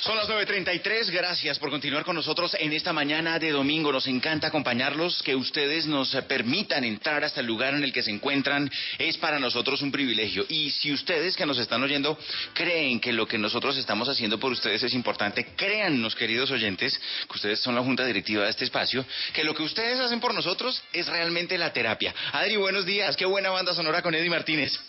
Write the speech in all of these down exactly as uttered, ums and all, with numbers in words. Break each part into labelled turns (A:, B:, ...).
A: Son las nueve treinta y tres, gracias por continuar con nosotros en esta mañana de domingo. Nos encanta acompañarlos, que ustedes nos permitan entrar hasta el lugar en el que se encuentran es para nosotros un privilegio. Y si ustedes que nos están oyendo creen que lo que nosotros estamos haciendo por ustedes es importante, créannos, queridos oyentes, que ustedes son la junta directiva de este espacio, que lo que ustedes hacen por nosotros es realmente la terapia. Adri, buenos días, qué buena banda sonora con Eddie Martínez.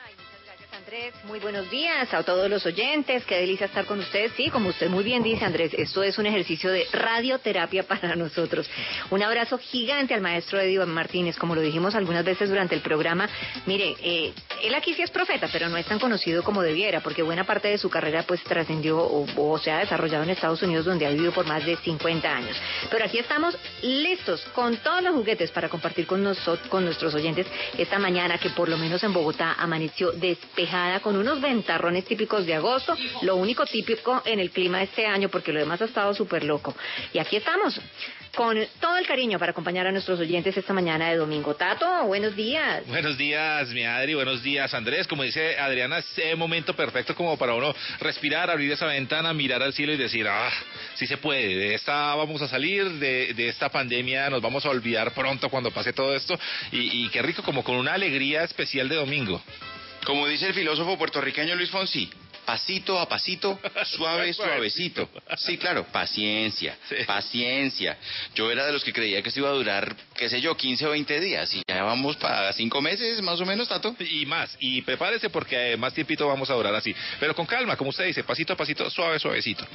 B: Andrés, muy buenos días a todos los oyentes, qué delicia estar con ustedes. Sí, como usted muy bien dice, Andrés, esto es un ejercicio de radioterapia para nosotros. Un abrazo gigante al maestro Eddie Martínez, como lo dijimos algunas veces durante el programa. Mire, eh, él aquí sí es profeta, pero no es tan conocido como debiera, porque buena parte de su carrera pues trascendió o, o se ha desarrollado en Estados Unidos, donde ha vivido por más de cincuenta años. Pero aquí estamos listos, con todos los juguetes para compartir con, nosotros, con nuestros oyentes esta mañana, que por lo menos en Bogotá amaneció despejada, con unos ventarrones típicos de agosto, lo único típico en el clima de este año, porque lo demás ha estado súper loco. Y aquí estamos, con todo el cariño para acompañar a nuestros oyentes esta mañana de domingo. Tato, buenos días.
C: Buenos días, mi Adri, buenos días, Andrés. Como dice Adriana, es el momento perfecto como para uno respirar, abrir esa ventana, mirar al cielo y decir, ah, sí se puede, de esta vamos a salir, de, de esta pandemia nos vamos a olvidar pronto cuando pase todo esto, y, y qué rico, como con una alegría especial de domingo.
A: Como dice el filósofo puertorriqueño Luis Fonsi, pasito a pasito, suave, suavecito. Sí, claro, paciencia, sí. paciencia. Yo era de los que creía que esto iba a durar, qué sé yo, quince o veinte días, y ya vamos para cinco meses más o menos, Tato.
C: Y más, y prepárese porque más tiempito vamos a durar así. Pero con calma, como usted dice, pasito a pasito, suave, suavecito.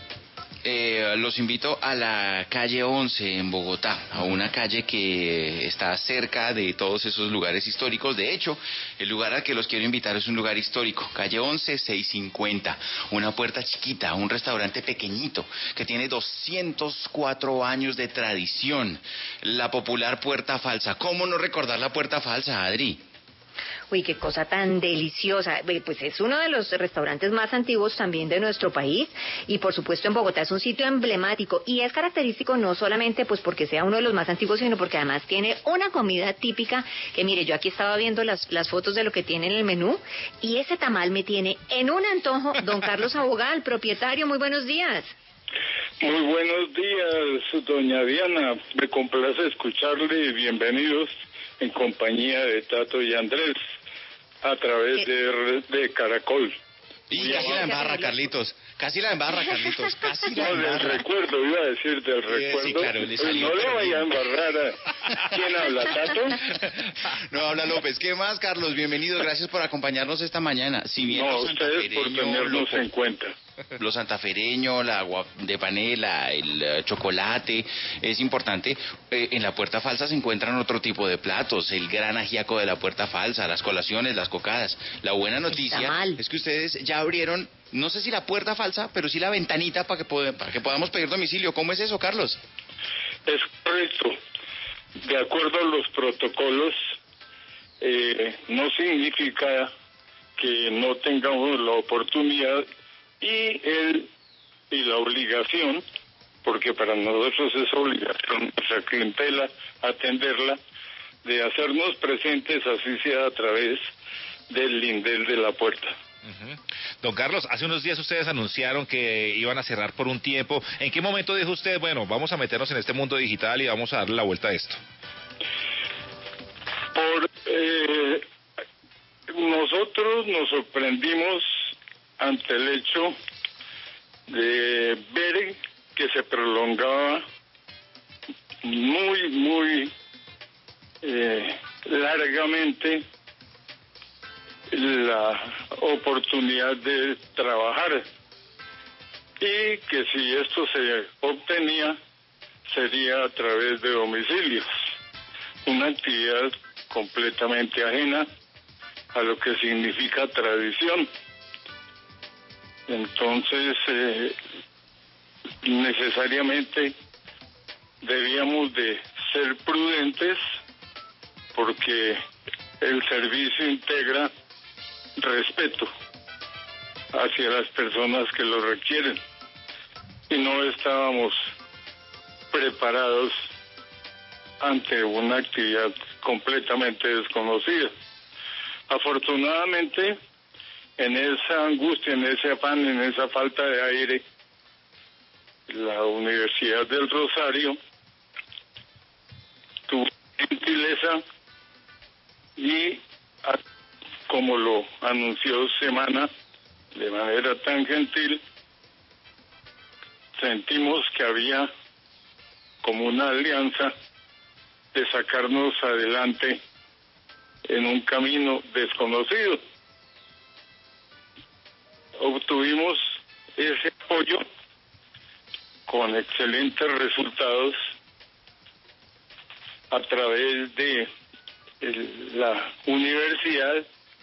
A: Eh, los invito a la calle once en Bogotá, a una calle que está cerca de todos esos lugares históricos. De hecho, el lugar al que los quiero invitar es un lugar histórico, calle once, seiscientos cincuenta, una puerta chiquita, un restaurante pequeñito que tiene doscientos cuatro años de tradición, la popular Puerta Falsa. ¿Cómo no recordar la Puerta Falsa, Adri?
B: Uy, qué cosa tan deliciosa. Pues es uno de los restaurantes más antiguos también de nuestro país, y por supuesto en Bogotá es un sitio emblemático, y es característico no solamente pues porque sea uno de los más antiguos, sino porque además tiene una comida típica que, mire, yo aquí estaba viendo las, las fotos de lo que tiene en el menú, y ese tamal me tiene en un antojo. Don Carlos Abogal, propietario, muy buenos días.
D: Muy buenos días, doña Diana. Me complace escucharle. Bienvenidos en compañía de Tato y Andrés a través de, de Caracol.
A: Y casi la embarra, Carlitos. Casi la embarra, Carlitos. Casi la
D: no,
A: embarra.
D: del recuerdo, iba a decir del
A: sí,
D: recuerdo.
A: Sí, claro, le salió,
D: no le vaya a embarrar a... ¿Quién habla, Tato?
A: No, habla López. ¿Qué más, Carlos? Bienvenidos. Gracias por acompañarnos esta mañana. Si bien
D: no, ustedes por tenernos en cuenta.
A: Lo santafereño, la agua de panela, el uh, chocolate, es importante. Eh, en la Puerta Falsa se encuentran otro tipo de platos, el gran ajiaco de la Puerta Falsa, las colaciones, las cocadas. La buena noticia es que ustedes ya abrieron, no sé si la Puerta Falsa, pero sí la ventanita para que, pod- para que podamos pedir domicilio. ¿Cómo es eso, Carlos?
D: Es correcto. De acuerdo a los protocolos, eh, no significa que no tengamos la oportunidad y el y la obligación, porque para nosotros es obligación nuestra clientela atenderla, de hacernos presentes, así sea a través del lindel de la puerta.
C: Uh-huh. Don Carlos, hace unos días ustedes anunciaron que iban a cerrar por un tiempo. ¿En qué momento dijo usted, bueno, vamos a meternos en este mundo digital y vamos a darle la vuelta a esto?
D: Por eh, nosotros nos sorprendimos ante el hecho de ver que se prolongaba muy, muy eh, largamente la oportunidad de trabajar, y que si esto se obtenía sería a través de domicilios, una actividad completamente ajena a lo que significa tradición. Entonces, eh, necesariamente debíamos de ser prudentes, porque el servicio integra respeto hacia las personas que lo requieren, y no estábamos preparados ante una actividad completamente desconocida. Afortunadamente, en esa angustia, en ese afán, en esa falta de aire, la Universidad del Rosario tuvo gentileza y, como lo anunció Semana de manera tan gentil, sentimos que había como una alianza de sacarnos adelante en un camino desconocido. Obtuvimos ese apoyo con excelentes resultados a través de el, la universidad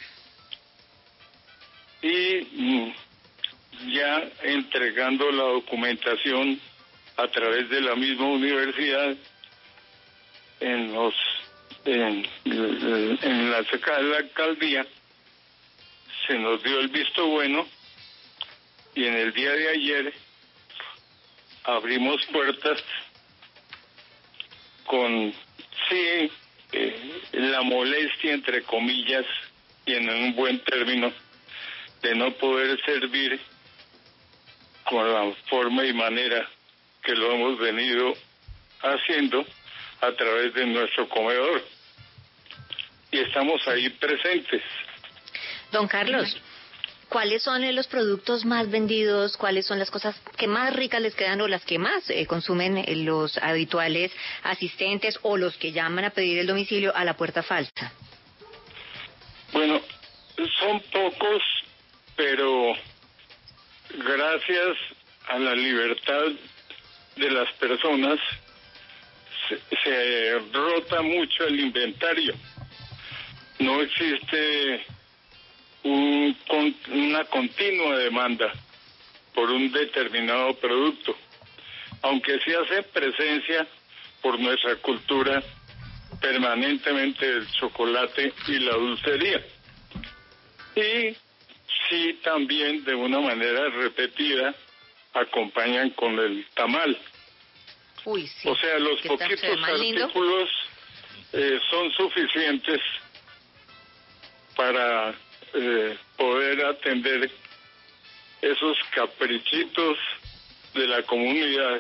D: y mm, ya entregando la documentación a través de la misma universidad en los en, en la seca de la alcaldía se nos dio el visto bueno y en el día de ayer abrimos puertas con sí eh, la molestia entre comillas y en un buen término de no poder servir con la forma y manera que lo hemos venido haciendo a través de nuestro comedor. Y estamos ahí presentes.
B: Don Carlos, ¿cuáles son los productos más vendidos? ¿Cuáles son las cosas que más ricas les quedan o las que más eh, consumen los habituales asistentes o los que llaman a pedir el domicilio a la puerta falsa?
D: Bueno, son pocos, pero gracias a la libertad de las personas se, se rota mucho el inventario. No existe un, una continua demanda por un determinado producto, aunque sí hace presencia por nuestra cultura permanentemente el chocolate y la dulcería. Y sí también de una manera repetida acompañan con el tamal.
B: Uy, sí.
D: O sea, los poquitos artículos eh, son suficientes para eh, poder atender esos caprichitos de la comunidad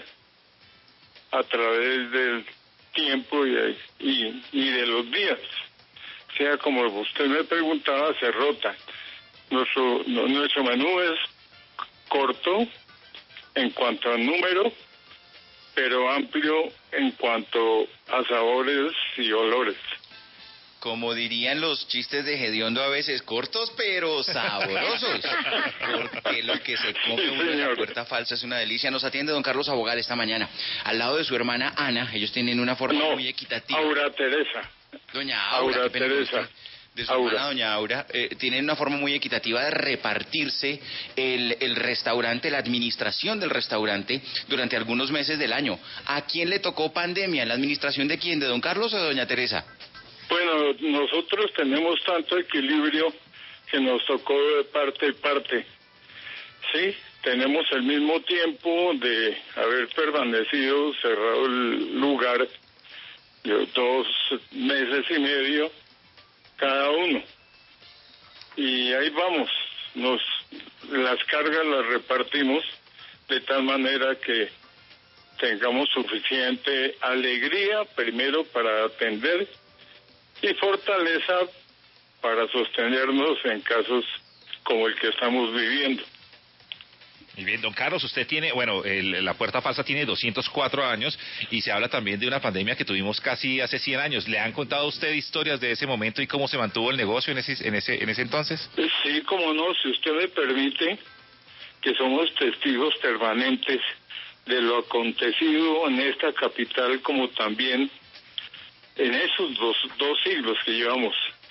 D: a través del tiempo y, y, y de los días. O sea, como usted me preguntaba, se rota. Nuestro, nuestro menú es corto en cuanto a número, pero amplio en cuanto a sabores y olores.
A: Como dirían los chistes de Gediondo a veces, cortos pero sabrosos, porque lo que se come uno en la puerta falsa es una delicia. Nos atiende don Carlos Abogal esta mañana, al lado de su hermana Ana. Ellos tienen una forma
D: no,
A: muy equitativa.
D: Aura Teresa.
A: Doña Aura,
D: Aura Teresa.
A: De su
D: Aura.
A: hermana doña Aura, eh, tienen una forma muy equitativa de repartirse el, el restaurante, la administración del restaurante durante algunos meses del año. ¿A quién le tocó pandemia? ¿La administración de quién? ¿De don Carlos o de doña Teresa?
D: Bueno, nosotros tenemos tanto equilibrio que nos tocó de parte y parte. Sí, tenemos el mismo tiempo de haber permanecido cerrado el lugar, dos meses y medio cada uno. Y ahí vamos, nos las cargas las repartimos de tal manera que tengamos suficiente alegría primero para atender y fortaleza para sostenernos en casos como el que estamos viviendo.
C: Muy bien, don Carlos, usted tiene, bueno, el, la puerta falsa tiene doscientos cuatro años y se habla también de una pandemia que tuvimos casi hace cien años. ¿Le han contado a usted historias de ese momento y cómo se mantuvo el negocio en ese, en ese, en ese entonces?
D: Sí, cómo no, si usted me permite, que somos testigos permanentes de lo acontecido en esta capital como también en esos dos, dos siglos que llevamos,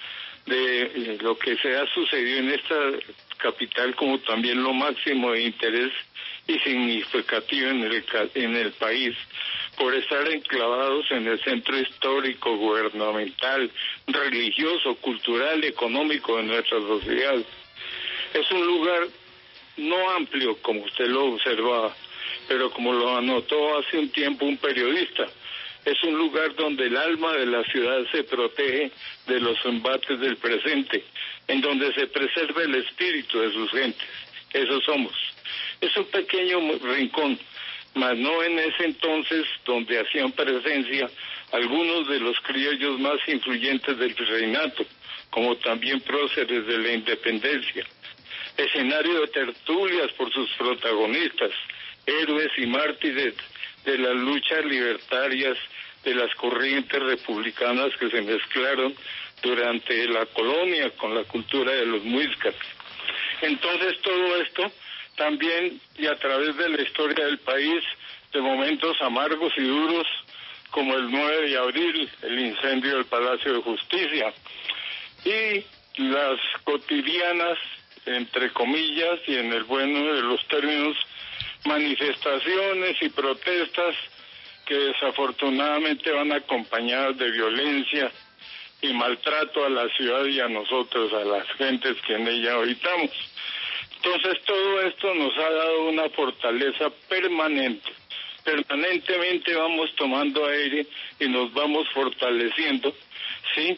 D: de lo que se ha sucedido en esta capital como también lo máximo de interés y significativo en el, en el país, por estar enclavados en el centro histórico, gubernamental, religioso, cultural, económico de nuestra sociedad. Es un lugar no amplio, como usted lo observaba, pero como lo anotó hace un tiempo un periodista, es un lugar donde el alma de la ciudad se protege de los embates del presente, en donde se preserva el espíritu de sus gentes. Eso somos. Es un pequeño rincón mas no en ese entonces donde hacían presencia algunos de los criollos más influyentes del virreinato, como también próceres de la independencia. Escenario de tertulias por sus protagonistas, héroes y mártires de las luchas libertarias de las corrientes republicanas que se mezclaron durante la colonia con la cultura de los muiscas. Entonces todo esto también, y a través de la historia del país, de momentos amargos y duros, como el nueve de abril, el incendio del Palacio de Justicia, y las cotidianas, entre comillas, y en el bueno de los términos, manifestaciones y protestas que desafortunadamente van acompañadas de violencia y maltrato a la ciudad y a nosotros, a las gentes que en ella habitamos. Entonces todo esto nos ha dado una fortaleza permanente. Permanentemente vamos tomando aire y nos vamos fortaleciendo, ¿sí?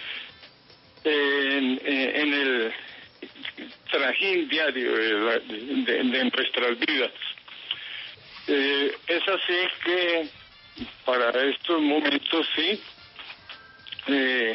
D: En, en el trajín diario de, la, de, de nuestras vidas. Eh, es así que para estos momentos sí, eh,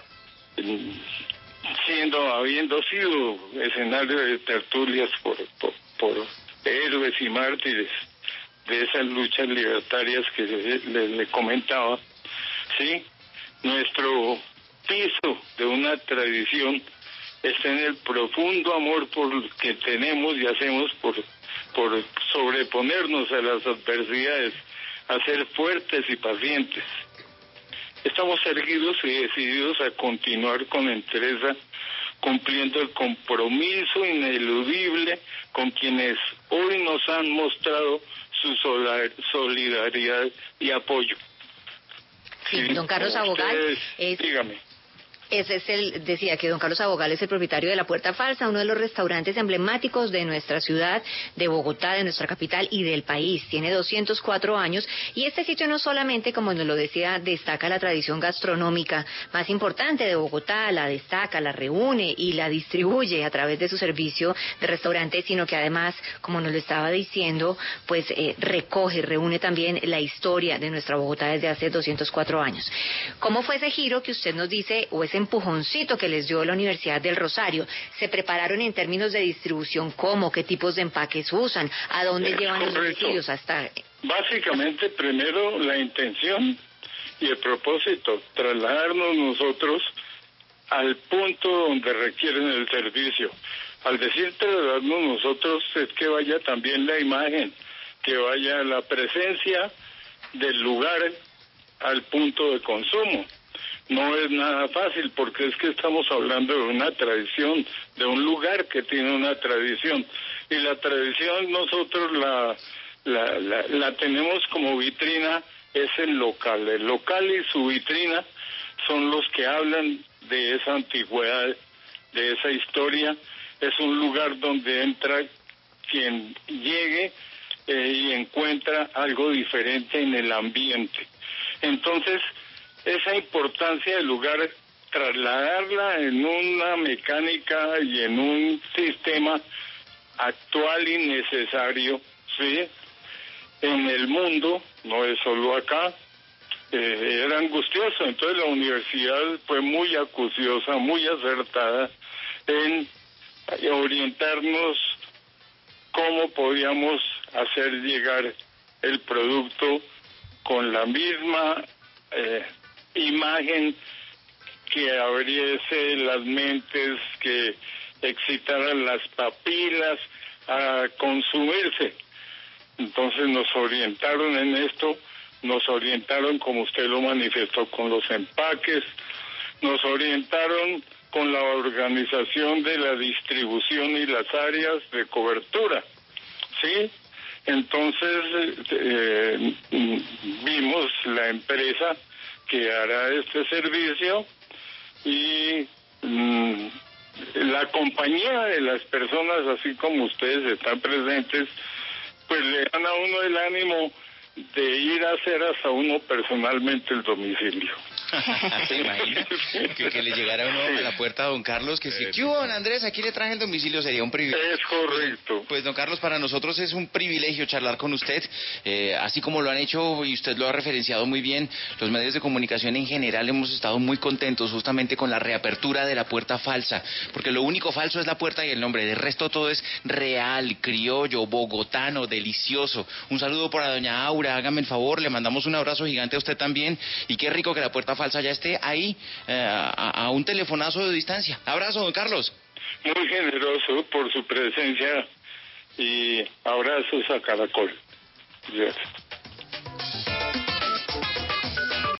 D: siendo, habiendo sido escenario de tertulias por, por, por héroes y mártires de esas luchas libertarias que le, le, le comentaba, sí, nuestro piso de una tradición está en el profundo amor por que tenemos y hacemos por, por sobreponernos a las adversidades, a ser fuertes y pacientes. Estamos erguidos y decididos a continuar con entereza, cumpliendo el compromiso ineludible con quienes hoy nos han mostrado su solidaridad y apoyo.
B: Sí, sí, don Carlos Abogal, es,
D: dígame.
B: Ese es el, decía que don Carlos Abogal es el propietario de La Puerta Falsa, uno de los restaurantes emblemáticos de nuestra ciudad, de Bogotá, de nuestra capital y del país. Tiene doscientos cuatro años y este sitio no solamente, como nos lo decía, destaca la tradición gastronómica más importante de Bogotá, la destaca, la reúne y la distribuye a través de su servicio de restaurante, sino que además, como nos lo estaba diciendo, pues eh, recoge, reúne también la historia de nuestra Bogotá desde hace doscientos cuatro años. ¿Cómo fue ese giro que usted nos dice, o ese empujoncito que les dio la Universidad del Rosario? ¿Se prepararon en términos de distribución? ¿Cómo? ¿Qué tipos de empaques usan? ¿A dónde
D: Es
B: llevan
D: correcto.
B: los domicilios? Hasta...
D: Básicamente, primero la intención y el propósito, trasladarnos nosotros al punto donde requieren el servicio. Al decir trasladarnos nosotros es que vaya también la imagen, que vaya la presencia del lugar al punto de consumo. No es nada fácil porque es que estamos hablando de una tradición, de un lugar que tiene una tradición. Y la tradición nosotros la, la, la, la tenemos como vitrina, es el local. El local y su vitrina son los que hablan de esa antigüedad, de esa historia. Es un lugar donde entra quien llegue eh, y encuentra algo diferente en el ambiente. Entonces, esa importancia del lugar, trasladarla en una mecánica y en un sistema actual y necesario, ¿sí? En el mundo, no es solo acá, eh, era angustioso. Entonces la universidad fue muy acuciosa, muy acertada en orientarnos cómo podíamos hacer llegar el producto con la misma eh, imagen que abriese las mentes, que excitaran las papilas a consumirse. Entonces nos orientaron en esto, nos orientaron como usted lo manifestó con los empaques, nos orientaron con la organización de la distribución y las áreas de cobertura, ¿sí? Entonces eh, vimos la empresa que hará este servicio y mmm, la compañía de las personas, así como ustedes están presentes, pues le dan a uno el ánimo de ir a hacer hasta uno personalmente el domicilio.
A: ¿Se imagina? Que, que le llegara uno a la puerta a don Carlos, que si, ¿qué hubo, don Andrés? Aquí le traje el domicilio, sería un privilegio.
D: Es correcto.
A: Pues, don Carlos, para nosotros es un privilegio charlar con usted, eh, así como lo han hecho y usted lo ha referenciado muy bien, los medios de comunicación en general hemos estado muy contentos justamente con la reapertura de la puerta falsa, porque lo único falso es la puerta y el nombre, de resto todo es real, criollo, bogotano, delicioso. Un saludo para doña Aura, hágame el favor, le mandamos un abrazo gigante a usted también, y qué rico que la puerta falsa ya esté ahí, eh, a, a un telefonazo de distancia. Abrazo, don Carlos.
D: Muy generoso por su presencia y abrazos a Caracol. Gracias.